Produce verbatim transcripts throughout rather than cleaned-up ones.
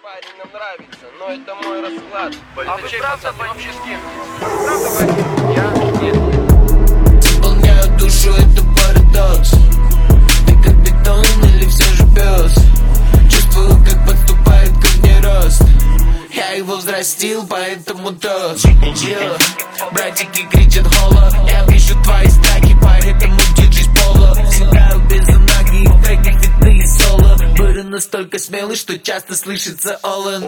парень нам нравится, но это мой расклад. А вы правда вообще с кем? Правда, я? Нет. Заполняю душу, это парадокс. Ты как бетон или все же пес? Чувствую, как подступает ко мне рост. Я его взрастил, поэтому тост. Yeah. Братики кричат холо. Я вижу твои стаки, поэтому держись поло. Сыграю без анаги, в треках фитные соло. Быры настолько смелый, что часто слышится Олен.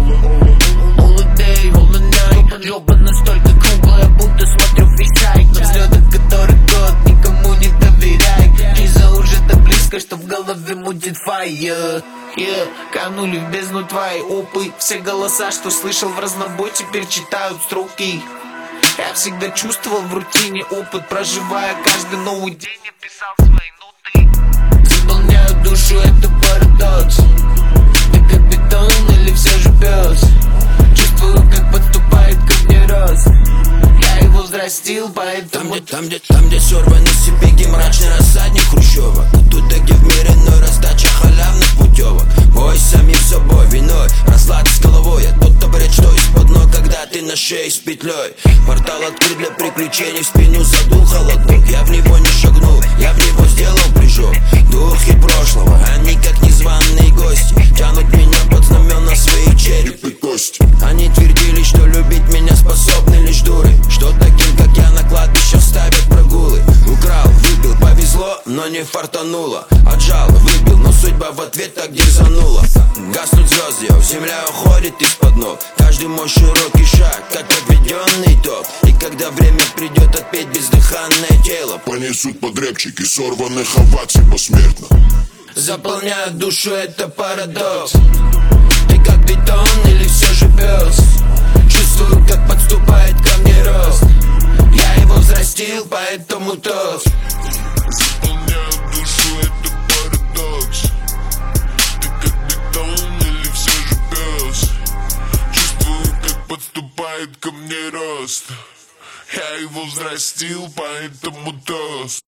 All day, all the night. Жопа настолько круглая, будто смотрю фрисайт. На взлетах который год, никому не доверяй. Жиза уже так близко, что в голове мутит файер. Yeah. Канули в бездну твои опы. Все голоса, что слышал в разнобой, теперь читают строки. Я всегда чувствовал в рутине опыт, проживая каждый новый день. Я писал свои ноты. Заполняю душу, это парадокс. Ты как бетон или все же пес? Чувствую, как подступает ко мне рост. Я его взрастил, поэтому... Там, где, там, где, там, где сорваны сипеги, мрачный рассадник хрущевок. Туда, где в мире иной раздача халявных путевок. Бой с самим собой, виной, расклад с головой. Я тот табурет, что из-под ног, когда ты на шее с петлей. Портал открыт для приключений, в спину задул холодок. Я в него не шагнул, я в него сделал прыжок. Духи прошлого, они как незваные гости, тянут меня под знамена своих череп и кости. Они твердили, что любить меня способны лишь дуры, что таким, как я, на кладбище ставят прогулы. Украл, выбил, повезло, но не фартануло. Отжал, выбил, но судьба в ответ так дерзанула. Гаснут звезды, земля уходит из-под ног. Каждый мой широкий шаг, как отведенный ток. И когда время придет, отпеть бездыханное тело. Понесут под рэпчики сорванных оваций посмертно. Заполняю душу, это парадокс. Ты как бетон или все же пес? Чувствую, как подступает ко мне рост. Я его взрастил, поэтому тост. Заполняю душу, это парадокс. Ты как бетон или все же пес? Чувствую, как подступает ко мне рост. Я его взрастил, поэтому тост.